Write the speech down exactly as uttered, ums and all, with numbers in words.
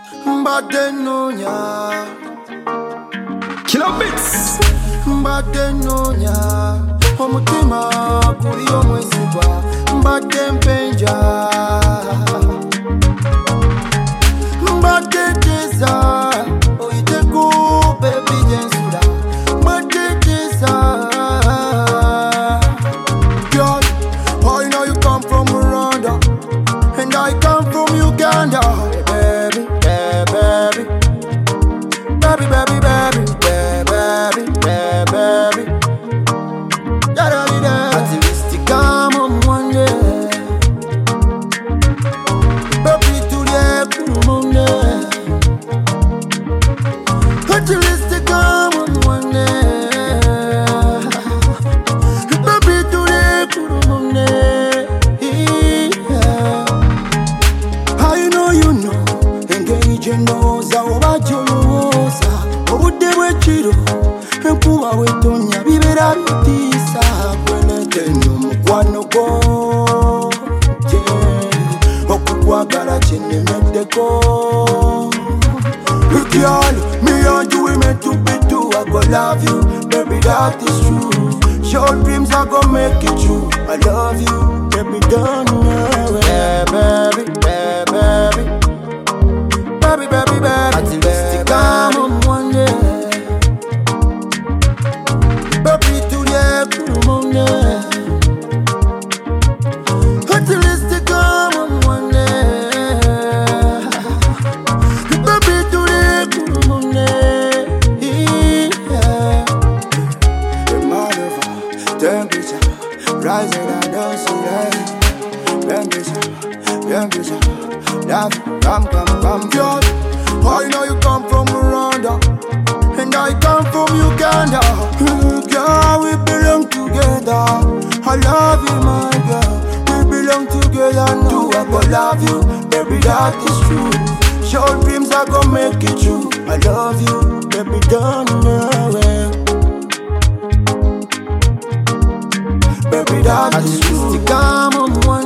Mbadenonya Killer Beats. Mbadenonya omutima guli omwesibwa mbadde mpenja mbadeteza oyiteko baby jensula mbadeteza. Girl, I know you come from Rwanda and I come from Uganda. Baby, baby, baby, baby, baby, baby, baby, baby. At least you come on one day, baby, to the kumune. At least you come on one day, baby, to the kumune. I know you know, engage knows how jolosa. Obudde bw'ekiro enkuba wetonya bibera bitisa kweneteno mukwano gwo okukwagala kyennemeddeko. Girl, me and you we meant to be two. I go love you, baby, that is true. Short dreams I go make it true. I love you, baby, don't know it. Baby, baby, baby, baby, baby, baby. At least you come on one day, baby, to the kumune. At least you come on one day, baby, to the kumune. Yeah. The mother temperature rising, I don't see that. Temperature, temperature, love, come, come, come, girl. I know you come from Rwanda and I come from Uganda. Girl, we belong together. I love you, my girl. We belong together now. I go love you, baby, that is true. Short dreams I go make it true. I love you, baby, don't know it. Baby, that is true. Come on, one.